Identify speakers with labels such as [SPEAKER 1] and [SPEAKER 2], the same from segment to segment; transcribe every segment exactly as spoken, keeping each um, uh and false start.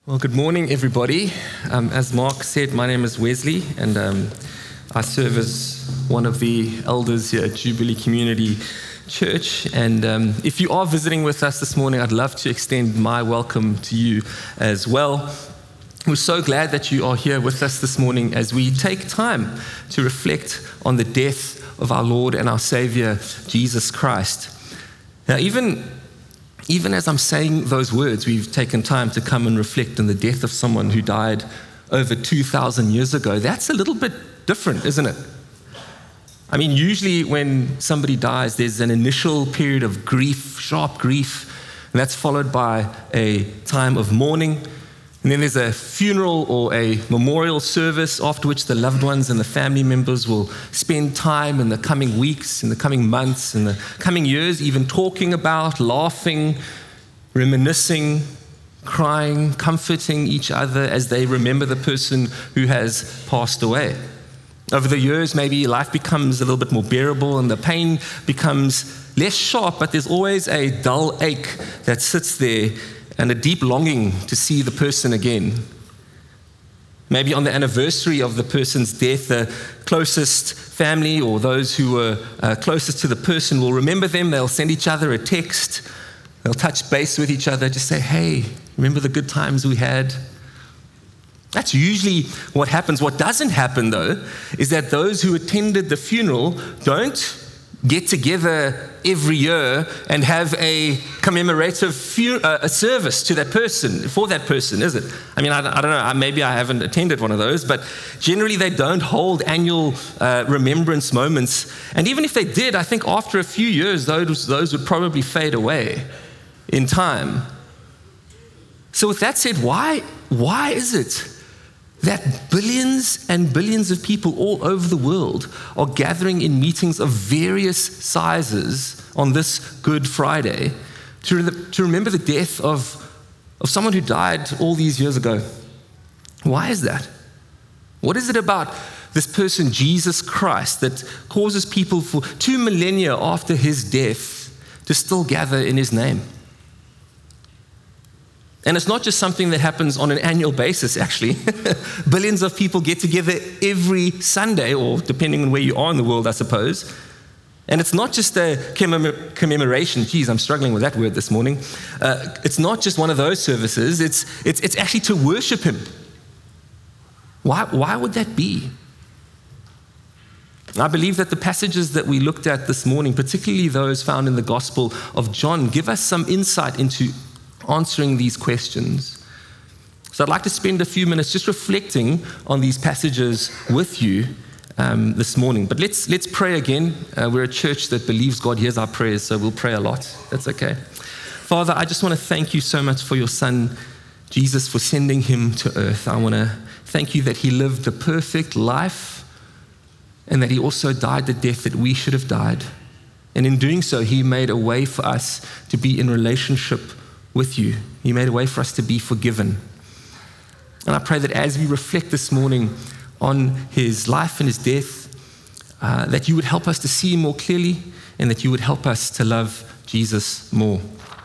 [SPEAKER 1] Well, good morning, everybody. Um, as Mark said, my name is Wesley, and um, I serve as one of the elders here at Jubilee Community Church. And um, if you are visiting with us this morning, I'd love to extend my welcome to you as well. We're so glad that you are here with us this morning as we take time to reflect on the death of our Lord and our Savior, Jesus Christ. Now, even Even as I'm saying those words, we've taken time to come and reflect on the death of someone who died over two thousand years ago. That's a little bit different, isn't it? I mean, usually when somebody dies, there's an initial period of grief, sharp grief, and that's followed by a time of mourning. And then there's a funeral or a memorial service, after which the loved ones and the family members will spend time in the coming weeks, in the coming months, in the coming years, even talking about, laughing, reminiscing, crying, comforting each other as they remember the person who has passed away. Over the years, maybe life becomes a little bit more bearable and the pain becomes less sharp, but there's always a dull ache that sits there and a deep longing to see the person again. Maybe on the anniversary of the person's death, the closest family or those who were uh, closest to the person will remember them. They'll send each other a text. They'll touch base with each other, just say, hey, remember the good times we had? That's usually what happens. What doesn't happen, though, is that those who attended the funeral don't get together every year and have a commemorative fu- uh, a service to that person, for that person, is it? I mean, I, I don't know, maybe I haven't attended one of those, but generally they don't hold annual uh, remembrance moments. And even if they did, I think after a few years, those, those would probably fade away in time. So with that said, why, why is it that billions and billions of people all over the world are gathering in meetings of various sizes on this Good Friday to, re- to remember the death of, of someone who died all these years ago? Why is that? What is it about this person, Jesus Christ, that causes people for two millennia after his death to still gather in his name? And it's not just something that happens on an annual basis, actually. Billions of people get together every Sunday, or depending on where you are in the world, I suppose. And it's not just a commem- commemoration. Geez, I'm struggling with that word this morning. Uh, it's not just one of those services. It's, it's, it's actually to worship him. Why, why would that be? I believe that the passages that we looked at this morning, particularly those found in the Gospel of John, give us some insight into answering these questions. So I'd like to spend a few minutes just reflecting on these passages with you um, this morning. But let's let's pray again. Uh, we're a church that believes God hears our prayers, so we'll pray a lot. That's okay. Father, I just want to thank you so much for your son, Jesus, for sending him to earth. I want to thank you that he lived a perfect life and that he also died the death that we should have died. And in doing so, he made a way for us to be in relationship with you. He made a way for us to be forgiven. And I pray that as we reflect this morning on his life and his death, uh, that you would help us to see him more clearly and that you would help us to love Jesus more.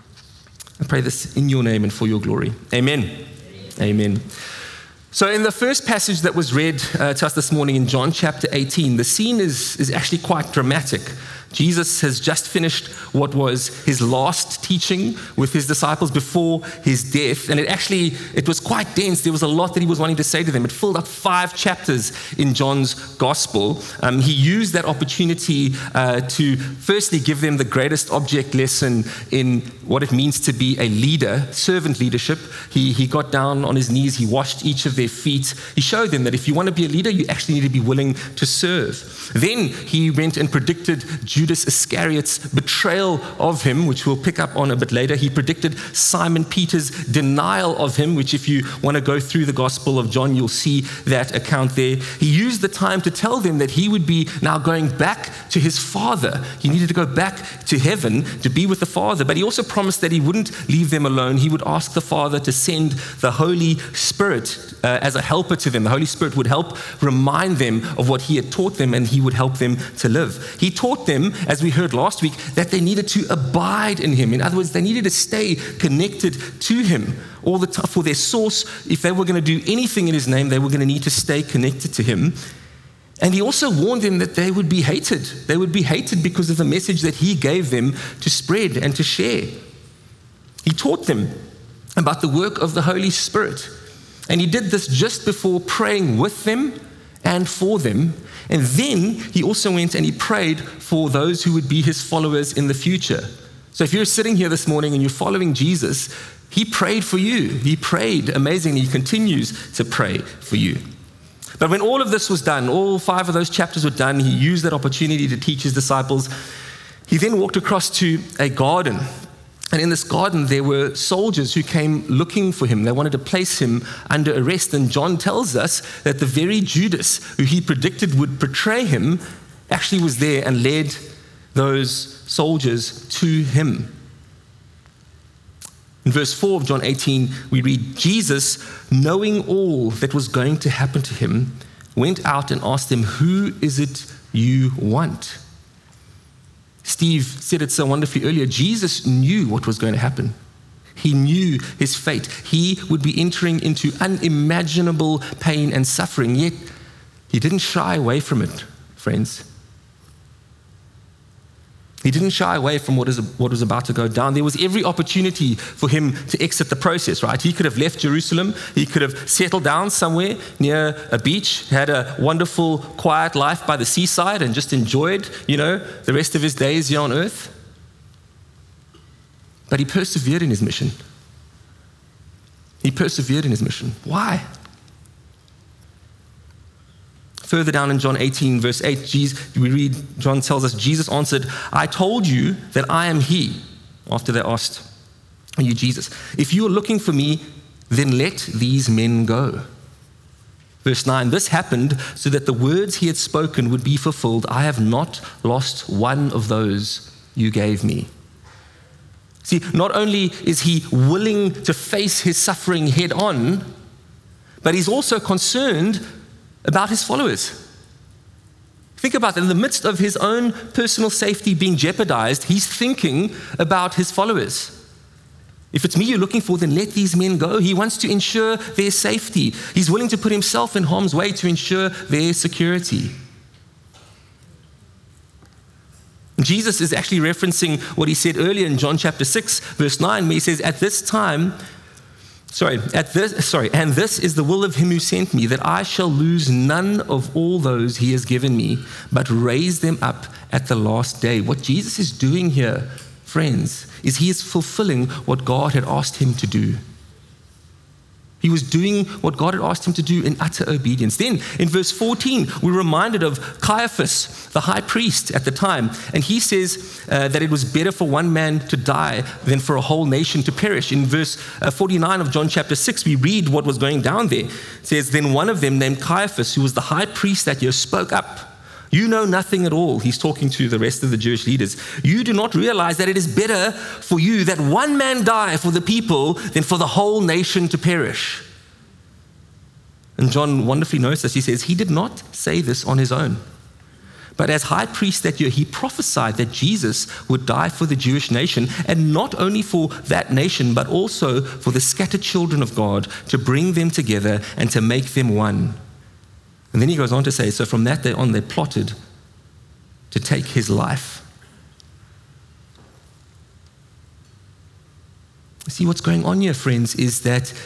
[SPEAKER 1] I pray this in your name and for your glory. Amen. Amen. So in the first passage that was read uh, to us this morning in John chapter eighteen, the scene is, is actually quite dramatic. Jesus has just finished what was his last teaching with his disciples before his death. And it actually, it was quite dense. There was a lot that he was wanting to say to them. It filled up five chapters in John's gospel. Um, he used that opportunity uh, to firstly give them the greatest object lesson in what it means to be a leader, servant leadership. He, he got down on his knees. He washed each of their feet. He showed them that if you want to be a leader, you actually need to be willing to serve. Then he went and predicted Judas Iscariot's betrayal of him, which we'll pick up on a bit later. He predicted Simon Peter's denial of him, which if you want to go through the Gospel of John, you'll see that account there. He used the time to tell them that he would be now going back to his Father. He needed to go back to heaven to be with the Father, but he also promised that he wouldn't leave them alone. He would ask the Father to send the Holy Spirit uh, as a helper to them. The Holy Spirit would help remind them of what he had taught them, and he would help them to live. He taught them as we heard last week, that they needed to abide in him. In other words, they needed to stay connected to him all the time for their source. If they were going to do anything in his name, they were going to need to stay connected to him. And he also warned them that they would be hated. They would be hated because of the message that he gave them to spread and to share. He taught them about the work of the Holy Spirit. And he did this just before praying with them and for them. And then he also went and he prayed for those who would be his followers in the future. So if you're sitting here this morning and you're following Jesus, he prayed for you. He prayed amazingly. He continues to pray for you. But when all of this was done, all five of those chapters were done, he used that opportunity to teach his disciples. He then walked across to a garden. And in this garden, there were soldiers who came looking for him. They wanted to place him under arrest. And John tells us that the very Judas who he predicted would betray him actually was there and led those soldiers to him. In verse four of John eighteen, we read, Jesus, knowing all that was going to happen to him, went out and asked them, "Who is it you want?" Steve said it so wonderfully earlier. Jesus knew what was going to happen. He knew his fate. He would be entering into unimaginable pain and suffering, yet he didn't shy away from it, friends. He didn't shy away from what, is, what was about to go down. There was every opportunity for him to exit the process, right? He could have left Jerusalem. He could have settled down somewhere near a beach, had a wonderful, quiet life by the seaside and just enjoyed, you know, the rest of his days here on earth. But he persevered in his mission. He persevered in his mission. Why? Further down in John eighteen, verse eight, Jesus, we read, John tells us, Jesus answered, "I told you that I am he." After they asked, "Are you Jesus? If you are looking for me, then let these men go." Verse nine, this happened so that the words he had spoken would be fulfilled. "I have not lost one of those you gave me." See, not only is he willing to face his suffering head on, but he's also concerned about his followers. Think about that. In the midst of his own personal safety being jeopardized, he's thinking about his followers. If it's me you're looking for, then let these men go. He wants to ensure their safety. He's willing to put himself in harm's way to ensure their security. Jesus is actually referencing what he said earlier in John chapter six, verse nine, where he says, at this time, Sorry, at this, sorry, and this is the will of him who sent me, that I shall lose none of all those he has given me, but raise them up at the last day. What Jesus is doing here, friends, is he is fulfilling what God had asked him to do. He was doing what God had asked him to do in utter obedience. Then in verse fourteen, we're reminded of Caiaphas, the high priest at the time. And he says uh, that it was better for one man to die than for a whole nation to perish. In verse uh, forty-nine of John chapter six, we read what was going down there. It says, then one of them named Caiaphas, who was the high priest that year, spoke up. You know nothing at all. He's talking to the rest of the Jewish leaders. You do not realize that it is better for you that one man die for the people than for the whole nation to perish. And John wonderfully knows this. He says, he did not say this on his own. But as high priest that year, he prophesied that Jesus would die for the Jewish nation, and not only for that nation, but also for the scattered children of God, to bring them together and to make them one. And then he goes on to say, so from that day on, they plotted to take his life. See, what's going on here, friends, is that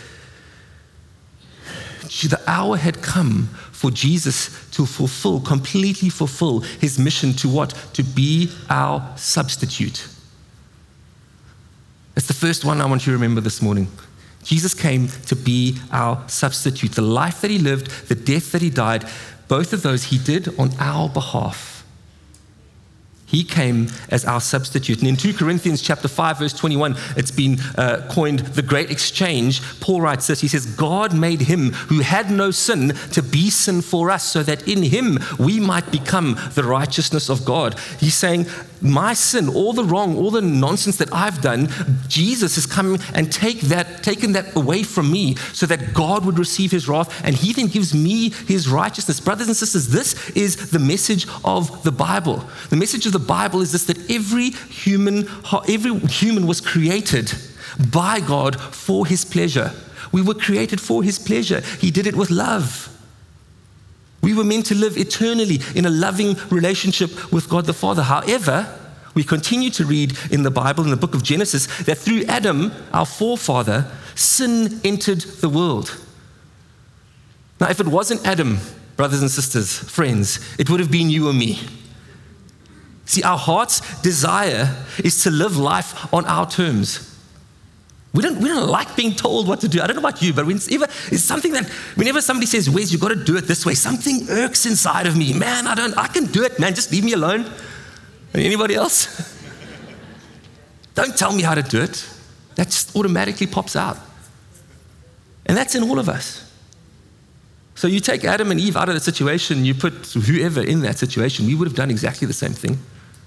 [SPEAKER 1] the hour had come for Jesus to fulfill, completely fulfill his mission to what? To be our substitute. That's the first one I want you to remember this morning. Jesus came to be our substitute. The life that he lived, the death that he died, both of those he did on our behalf. He came as our substitute. And in two Corinthians chapter five, verse twenty-one, it's been uh, coined the great exchange. Paul writes this, he says, God made him who had no sin to be sin for us, so that in him we might become the righteousness of God. He's saying, my sin, all the wrong, all the nonsense that I've done, Jesus has come and take that, taken that away from me so that God would receive his wrath, and he then gives me his righteousness. Brothers and sisters, this is the message of the Bible. The message of the Bible is this, that every human, every human was created by God for his pleasure. We were created for his pleasure. He did it with love. We were meant to live eternally in a loving relationship with God the Father. However, we continue to read in the Bible, in the book of Genesis, that through Adam, our forefather, sin entered the world. Now, if it wasn't Adam, brothers and sisters, friends, it would have been you or me. See, our heart's desire is to live life on our terms. We don't, we don't like being told what to do. I don't know about you, but whenever, it's something that whenever somebody says, Wes, you've got to do it this way, something irks inside of me. Man, I don't, I can do it, man. Just leave me alone. Anybody else? Don't tell me how to do it. That just automatically pops out. And that's in all of us. So you take Adam and Eve out of the situation, you put whoever in that situation, we would have done exactly the same thing.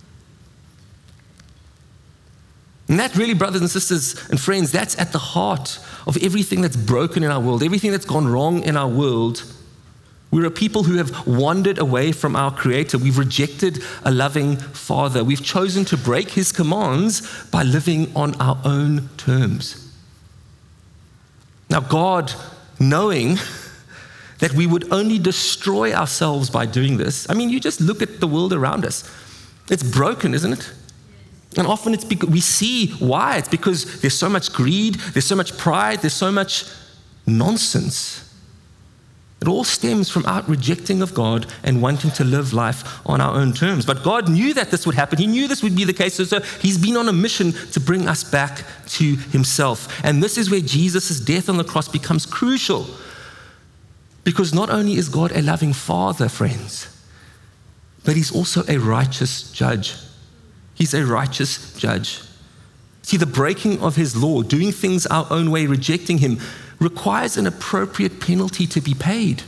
[SPEAKER 1] And that really, brothers and sisters and friends, that's at the heart of everything that's broken in our world, everything that's gone wrong in our world. We're a people who have wandered away from our Creator. We've rejected a loving Father. We've chosen to break his commands by living on our own terms. Now, God, knowing that we would only destroy ourselves by doing this, I mean, you just look at the world around us. It's broken, isn't it? And often it's because we see why. It's because there's so much greed, there's so much pride, there's so much nonsense. It all stems from our rejecting of God and wanting to live life on our own terms. But God knew that this would happen. He knew this would be the case. So, so he's been on a mission to bring us back to himself. And this is where Jesus' death on the cross becomes crucial. Because not only is God a loving Father, friends, but he's also a righteous judge. He's a righteous judge. See, the breaking of his law, doing things our own way, rejecting him, requires an appropriate penalty to be paid.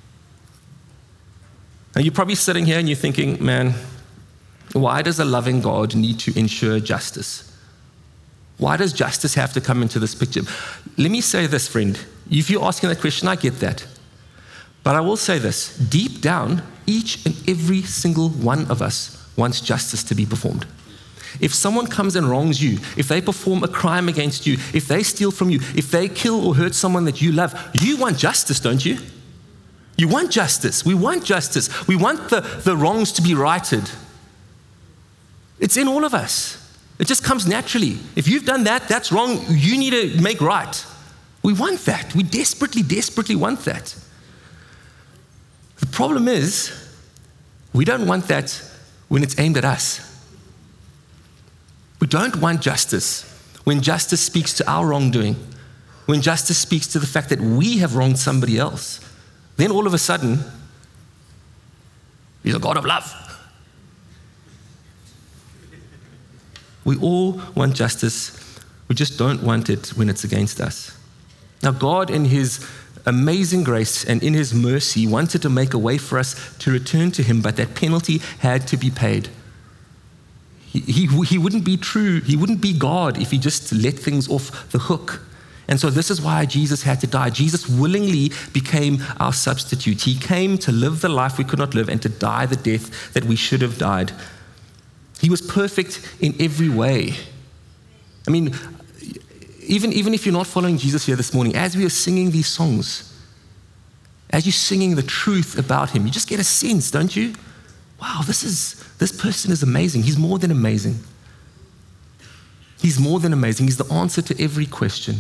[SPEAKER 1] Now, you're probably sitting here and you're thinking, man, why does a loving God need to ensure justice? Why does justice have to come into this picture? Let me say this, friend. If you're asking that question, I get that. But I will say this. Deep down, each and every single one of us wants justice to be performed. If someone comes and wrongs you, if they perform a crime against you, if they steal from you, if they kill or hurt someone that you love, you want justice, don't you? You want justice. We want justice. We want the, the wrongs to be righted. It's in all of us. It just comes naturally. If you've done that, that's wrong. You need to make right. We want that. We desperately, desperately want that. The problem is, we don't want that when it's aimed at us. We don't want justice when justice speaks to our wrongdoing, when justice speaks to the fact that we have wronged somebody else. Then all of a sudden, he's a God of love. We all want justice. We just don't want it when it's against us. Now, God, in his amazing grace and in his mercy, wanted to make a way for us to return to him, but that penalty had to be paid. He, he, he wouldn't be true, he wouldn't be God if he just let things off the hook. And so this is why Jesus had to die. Jesus willingly became our substitute. He came to live the life we could not live and to die the death that we should have died. He was perfect in every way. I mean, even, even if you're not following Jesus here this morning, as we are singing these songs, as you're singing the truth about him, you just get a sense, don't you? Wow, this is this person is amazing. He's more than amazing. He's more than amazing. He's the answer to every question.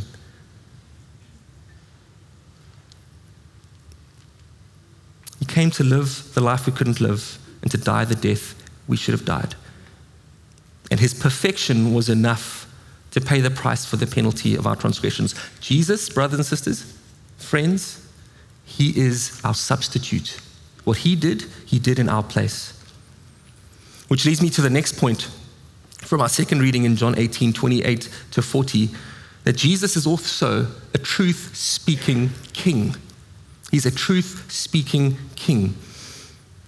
[SPEAKER 1] He came to live the life we couldn't live and to die the death we should have died. And his perfection was enough to pay the price for the penalty of our transgressions. Jesus, brothers and sisters, friends, he is our substitute. What he did, he did in our place. Which leads me to the next point from our second reading in John eighteen, twenty-eight to forty, that Jesus is also a truth-speaking king. He's a truth-speaking king.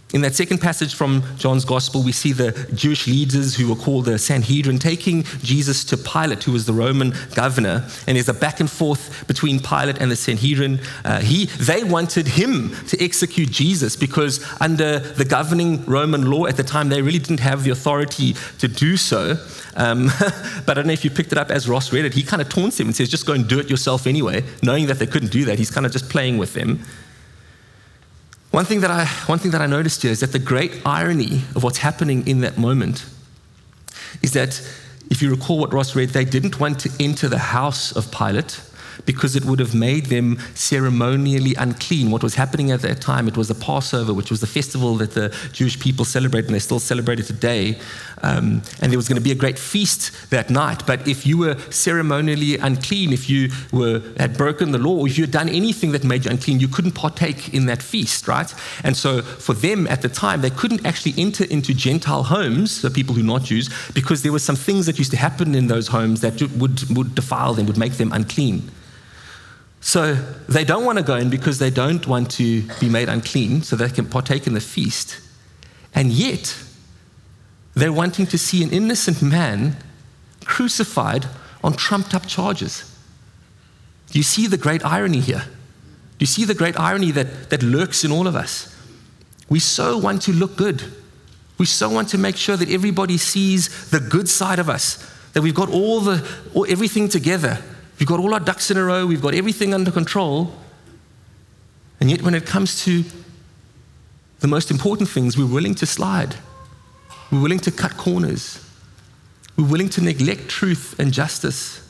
[SPEAKER 1] In that second passage from John's Gospel, we see the Jewish leaders who were called the Sanhedrin taking Jesus to Pilate, who was the Roman governor. And there's a back and forth between Pilate and the Sanhedrin. Uh, he, they wanted him to execute Jesus because under the governing Roman law at the time, they really didn't have the authority to do so. Um, but I don't know if you picked it up as Ross read it. He kind of taunts them and says, just go and do it yourself anyway, knowing that they couldn't do that. He's kind of just playing with them. One thing that I, one thing that I noticed here is that the great irony of what's happening in that moment is that, if you recall what Ross read, they didn't want to enter the house of Pilate because it would have made them ceremonially unclean. What was happening at that time, it was the Passover, which was the festival that the Jewish people celebrate, and they still celebrate it today. Um, and there was going to be a great feast that night. But if you were ceremonially unclean, if you were had broken the law, or if you had done anything that made you unclean, you couldn't partake in that feast, right? And so for them at the time, they couldn't actually enter into Gentile homes, the people who are not Jews, because there were some things that used to happen in those homes that would, would defile them, would make them unclean. So they don't want to go in because they don't want to be made unclean so they can partake in the feast. And yet, they're wanting to see an innocent man crucified on trumped up charges. Do you see the great irony here? Do you see the great irony that, that lurks in all of us? We so want to look good. We so want to make sure that everybody sees the good side of us, that we've got all the all, everything together. We've got all our ducks in a row. We've got everything under control. And yet when it comes to the most important things, we're willing to slide. We're willing to cut corners. We're willing to neglect truth and justice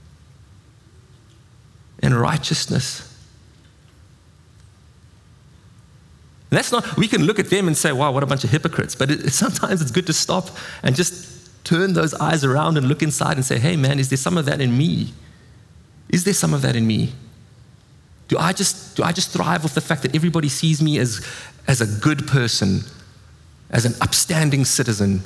[SPEAKER 1] and righteousness. And that's not, we can look at them and say, wow, what a bunch of hypocrites. But it, sometimes it's good to stop and just turn those eyes around and look inside and say, hey man, is there some of that in me? Is there some of that in me? Do I just do I just thrive with the fact that everybody sees me as, as a good person, as an upstanding citizen?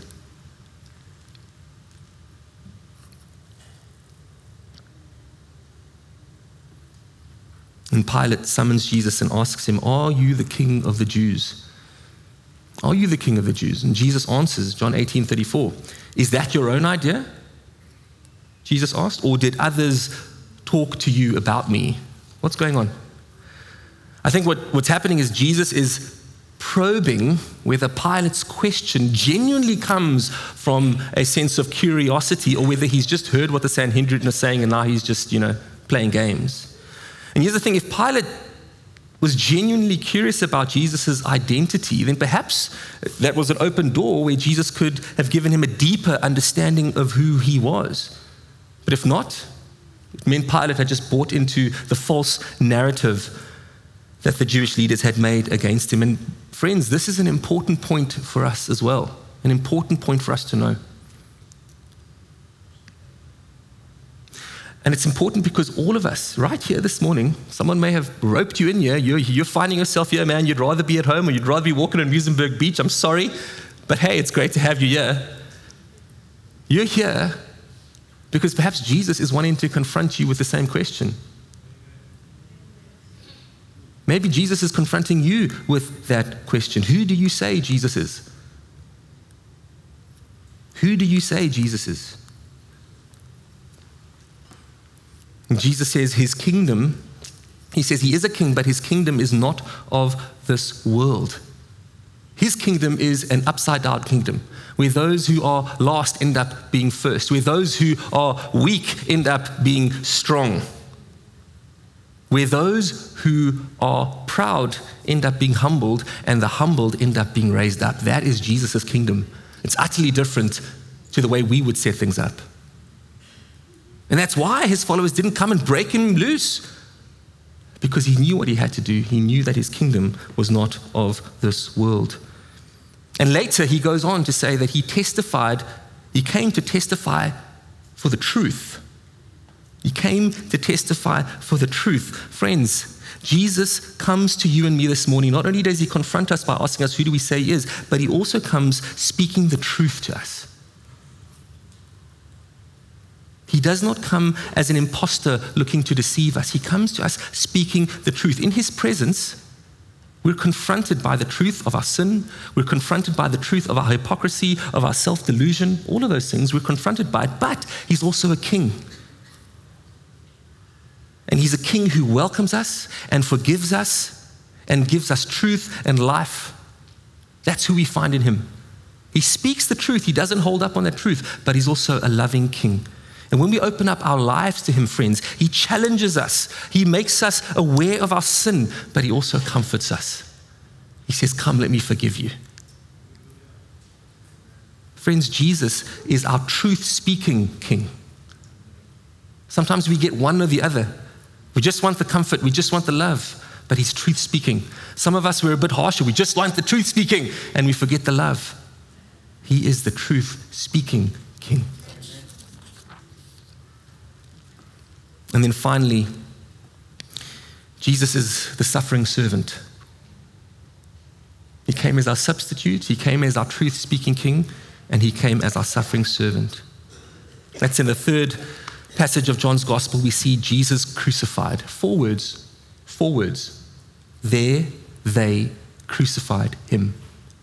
[SPEAKER 1] And Pilate summons Jesus and asks him, are you the king of the Jews? Are you the king of the Jews? And Jesus answers, John eighteen thirty-four, is that your own idea? Jesus asked, or did others talk to you about me? What's going on? I think what, what's happening is Jesus is probing whether Pilate's question genuinely comes from a sense of curiosity or whether he's just heard what the Sanhedrin are saying and now he's just, you know, playing games. And here's the thing, if Pilate was genuinely curious about Jesus' identity, then perhaps that was an open door where Jesus could have given him a deeper understanding of who he was. But if not, it meant Pilate had just bought into the false narrative that the Jewish leaders had made against him. And friends, this is an important point for us as well, an important point for us to know. And it's important because all of us, right here this morning, someone may have roped you in here, you're, you're finding yourself here, man, you'd rather be at home or you'd rather be walking on Muizenberg Beach, I'm sorry, but hey, it's great to have you here. You're here because perhaps Jesus is wanting to confront you with the same question. Maybe Jesus is confronting you with that question. Who do you say Jesus is? Who do you say Jesus is? And Jesus says his kingdom, he says he is a king, but his kingdom is not of this world. His kingdom is an upside down kingdom, where those who are last end up being first, where those who are weak end up being strong, where those who are proud end up being humbled, and the humbled end up being raised up. That is Jesus' kingdom. It's utterly different to the way we would set things up. And that's why his followers didn't come and break him loose, because he knew what he had to do. He knew that his kingdom was not of this world. And later he goes on to say that he testified, he came to testify for the truth. He came to testify for the truth. Friends, Jesus comes to you and me this morning. Not only does he confront us by asking us, who do we say he is, but he also comes speaking the truth to us. He does not come as an imposter looking to deceive us. He comes to us speaking the truth. In his presence, We're confronted by the truth of our sin. We're confronted by the truth of our hypocrisy, of our self-delusion, all of those things. We're confronted by it, but he's also a king. And he's a king who welcomes us and forgives us and gives us truth and life. That's who we find in him. He speaks the truth. He doesn't hold up on that truth, but he's also a loving king. And when we open up our lives to him, friends, he challenges us. He makes us aware of our sin, but he also comforts us. He says, come, let me forgive you. Friends, Jesus is our truth-speaking king. Sometimes we get one or the other. We just want the comfort. We just want the love, but he's truth-speaking. Some of us, we're a bit harsher. We just want the truth-speaking, and we forget the love. He is the truth-speaking king. And then finally, Jesus is the suffering servant. He came as our substitute, he came as our truth-speaking king, and he came as our suffering servant. That's in the third passage of John's gospel. We see Jesus crucified. Four words, four words. There they crucified him.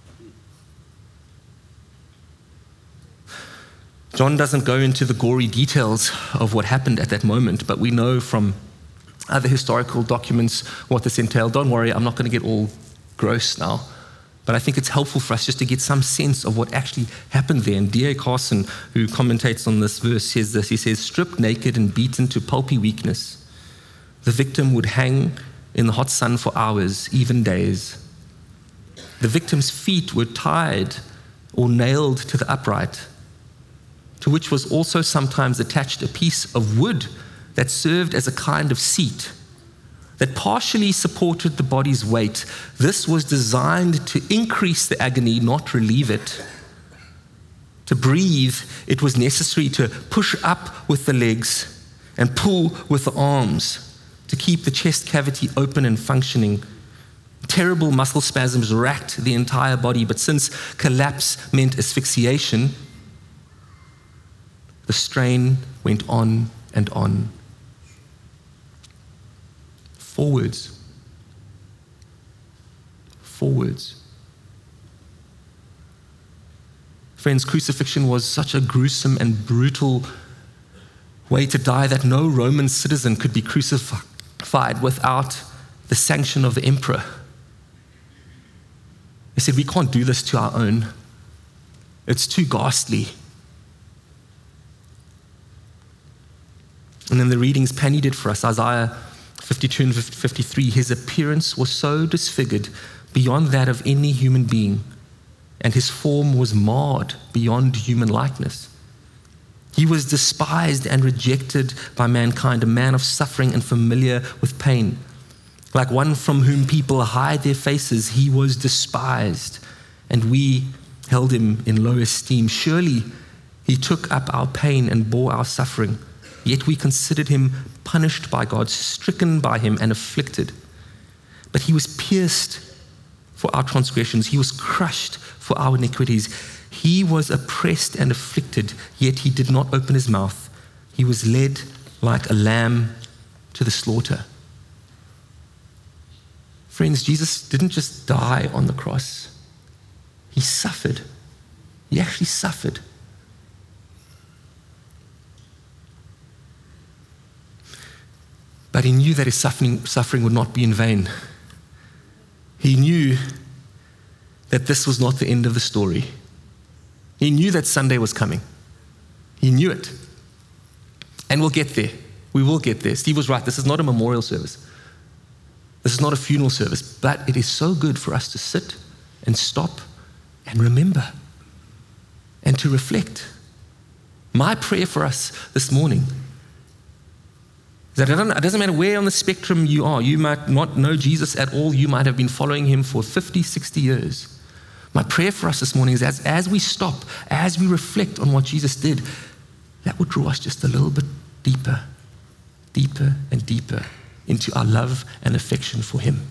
[SPEAKER 1] John doesn't go into the gory details of what happened at that moment, but we know from other historical documents what this entailed. Don't worry, I'm not going to get all gross now, but I think it's helpful for us just to get some sense of what actually happened there. And D A Carson, who commentates on this verse, says this. He says, stripped naked and beaten to pulpy weakness, the victim would hang in the hot sun for hours, even days. The victim's feet were tied or nailed to the upright, to which was also sometimes attached a piece of wood that served as a kind of seat that partially supported the body's weight. This was designed to increase the agony, not relieve it. To breathe, it was necessary to push up with the legs and pull with the arms to keep the chest cavity open and functioning. Terrible muscle spasms racked the entire body, but since collapse meant asphyxiation, the strain went on and on. Four words. Four words. Friends, crucifixion was such a gruesome and brutal way to die that no Roman citizen could be crucified without the sanction of the emperor. They said, we can't do this to our own. It's too ghastly. And then the readings Penny did for us, Isaiah fifty-two and fifty-three, his appearance was so disfigured beyond that of any human being, and his form was marred beyond human likeness. He was despised and rejected by mankind, a man of suffering and familiar with pain. Like one from whom people hide their faces, he was despised, and we held him in low esteem. Surely he took up our pain and bore our suffering. Yet we considered him punished by God, stricken by him, and afflicted. But he was pierced for our transgressions. He was crushed for our iniquities. He was oppressed and afflicted, yet he did not open his mouth. He was led like a lamb to the slaughter. Friends, Jesus didn't just die on the cross. He suffered. He actually suffered. But he knew that his suffering, suffering would not be in vain. He knew that this was not the end of the story. He knew that Sunday was coming. He knew it. And we'll get there. We will get there. Steve was right. This is not a memorial service. This is not a funeral service. But it is so good for us to sit and stop and remember and to reflect. My prayer for us this morning that it doesn't matter where on the spectrum you are. You might not know Jesus at all. You might have been following him for fifty, sixty years. My prayer for us this morning is as, as we stop, as we reflect on what Jesus did, that would draw us just a little bit deeper, deeper and deeper into our love and affection for him.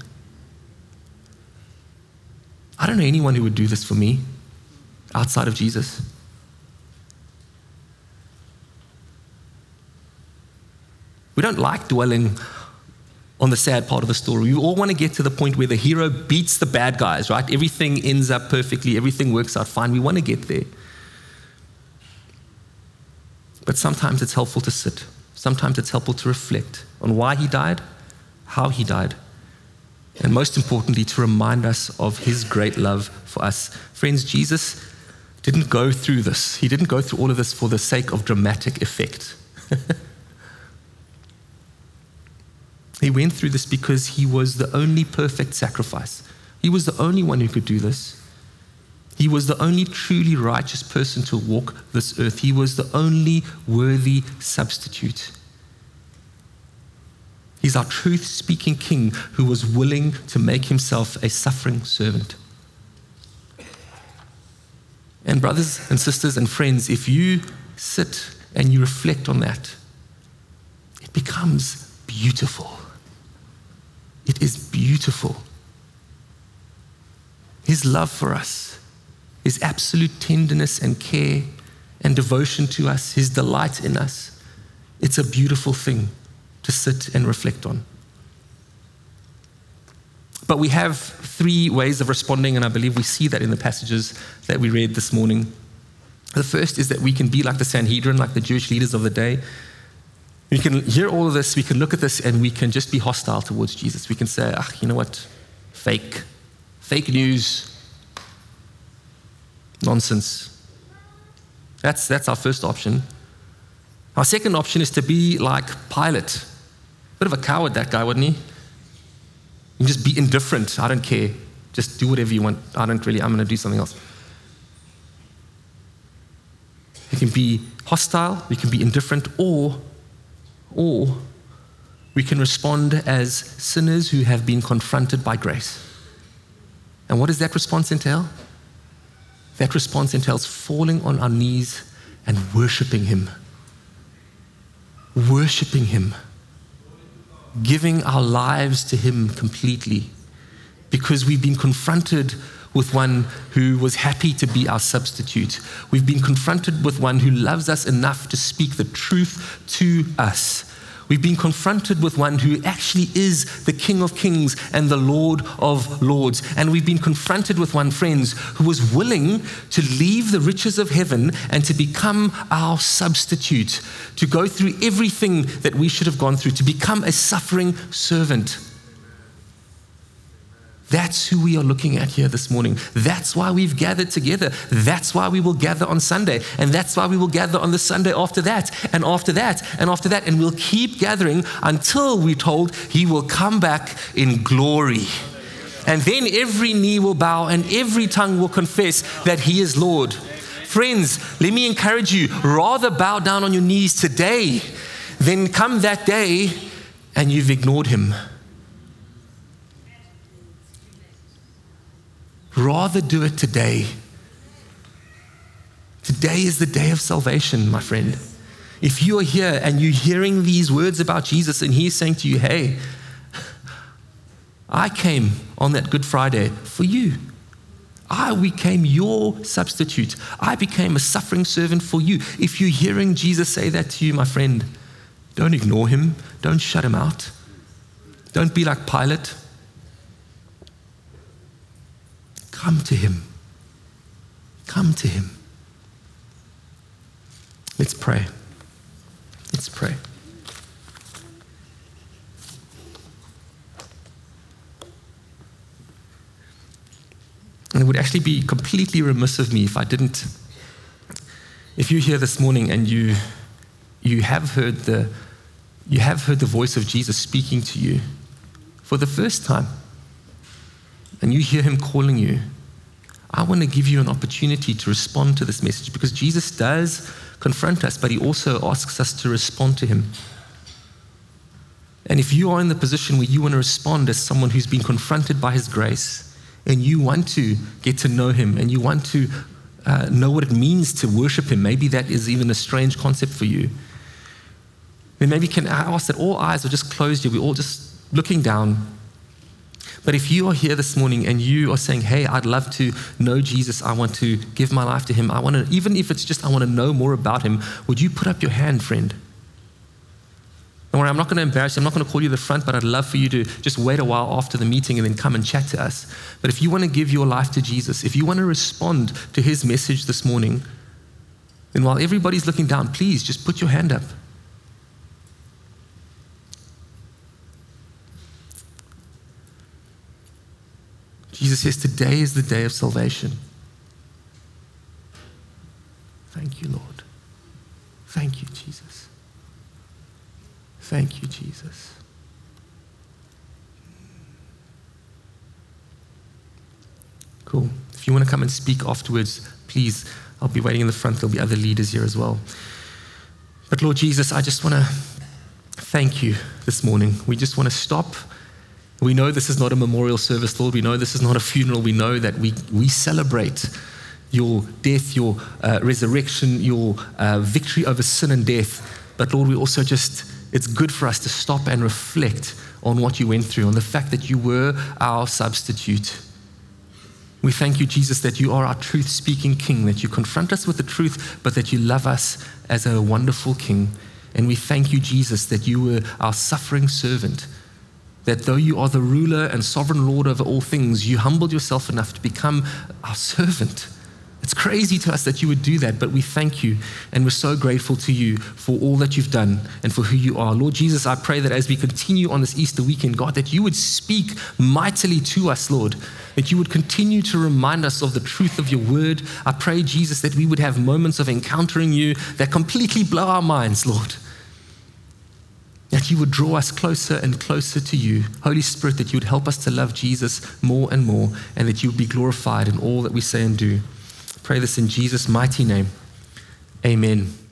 [SPEAKER 1] I don't know anyone who would do this for me outside of Jesus. We don't like dwelling on the sad part of the story. We all want to get to the point where the hero beats the bad guys, right? Everything ends up perfectly, everything works out fine. We want to get there. But sometimes it's helpful to sit. Sometimes it's helpful to reflect on why he died, how he died, and most importantly, to remind us of his great love for us. Friends, Jesus didn't go through this. He didn't go through all of this for the sake of dramatic effect. He went through this because he was the only perfect sacrifice. He was the only one who could do this. He was the only truly righteous person to walk this earth. He was the only worthy substitute. He's our truth-speaking King who was willing to make himself a suffering servant. And brothers and sisters and friends, if you sit and you reflect on that, it becomes beautiful. It is beautiful. His love for us, his absolute tenderness and care and devotion to us, his delight in us, it's a beautiful thing to sit and reflect on. But we have three ways of responding, and I believe we see that in the passages that we read this morning. The first is that we can be like the Sanhedrin, like the Jewish leaders of the day. We can hear all of this, we can look at this, and we can just be hostile towards Jesus. We can say, ah, you know what, fake, fake news, nonsense. That's, that's our first option. Our second option is to be like Pilate. Bit of a coward, that guy, wouldn't he? You can just be indifferent. I don't care. Just do whatever you want. I don't really, I'm going to do something else. You can be hostile, you can be indifferent, or, or we can respond as sinners who have been confronted by grace. And what does that response entail? That response entails falling on our knees and worshiping him. Worshiping him. Giving our lives to him completely, because we've been confronted with one who was happy to be our substitute. We've been confronted with one who loves us enough to speak the truth to us. We've been confronted with one who actually is the King of Kings and the Lord of Lords. And we've been confronted with one, friends, who was willing to leave the riches of heaven and to become our substitute, to go through everything that we should have gone through, to become a suffering servant. That's who we are looking at here this morning. That's why we've gathered together. That's why we will gather on Sunday. And that's why we will gather on the Sunday after that, and after that, and after that. And we'll keep gathering until we're told he will come back in glory. And then every knee will bow and every tongue will confess that he is Lord. Friends, let me encourage you, rather bow down on your knees today than come that day and you've ignored him. Rather do it today. Today is the day of salvation, my friend. If you are here and you're hearing these words about Jesus and he's saying to you, hey, I came on that Good Friday for you. I became your substitute. I became a suffering servant for you. If you're hearing Jesus say that to you, my friend, don't ignore him. Don't shut him out. Don't be like Pilate. Come to him. Come to him. Let's pray. Let's pray. And it would actually be completely remiss of me if I didn't. If you're here this morning and you you have heard the you have heard the voice of Jesus speaking to you for the first time, and you hear him calling you, I want to give you an opportunity to respond to this message, because Jesus does confront us, but he also asks us to respond to him. And if you are in the position where you want to respond as someone who's been confronted by his grace, and you want to get to know him, and you want to uh, know what it means to worship him, maybe that is even a strange concept for you, then maybe can I ask that all eyes are just closed here, we're all just looking down. But if you are here this morning and you are saying, hey, I'd love to know Jesus, I want to give my life to him, I want to, even if it's just I want to know more about him, would you put up your hand, friend? Don't worry, I'm not going to embarrass you. I'm not going to call you to the front, but I'd love for you to just wait a while after the meeting and then come and chat to us. But if you want to give your life to Jesus, if you want to respond to his message this morning, then while everybody's looking down, please just put your hand up. Jesus says, today is the day of salvation. Thank you, Lord. Thank you, Jesus. Thank you, Jesus. Cool. If you want to come and speak afterwards, please, I'll be waiting in the front. There'll be other leaders here as well. But Lord Jesus, I just want to thank you this morning. We just want to stop. We know this is not a memorial service, Lord. We know this is not a funeral. We know that we, we celebrate your death, your uh, resurrection, your uh, victory over sin and death. But Lord, we also just, it's good for us to stop and reflect on what you went through, on the fact that you were our substitute. We thank you, Jesus, that you are our truth-speaking King, that you confront us with the truth, but that you love us as a wonderful King. And we thank you, Jesus, that you were our suffering servant, that though you are the ruler and sovereign Lord over all things, you humbled yourself enough to become our servant. It's crazy to us that you would do that, but we thank you, and we're so grateful to you for all that you've done and for who you are. Lord Jesus, I pray that as we continue on this Easter weekend, God, that you would speak mightily to us, Lord, that you would continue to remind us of the truth of your word. I pray, Jesus, that we would have moments of encountering you that completely blow our minds, Lord, that you would draw us closer and closer to you. Holy Spirit, that you would help us to love Jesus more and more, and that you would be glorified in all that we say and do. Pray this in Jesus' mighty name. Amen.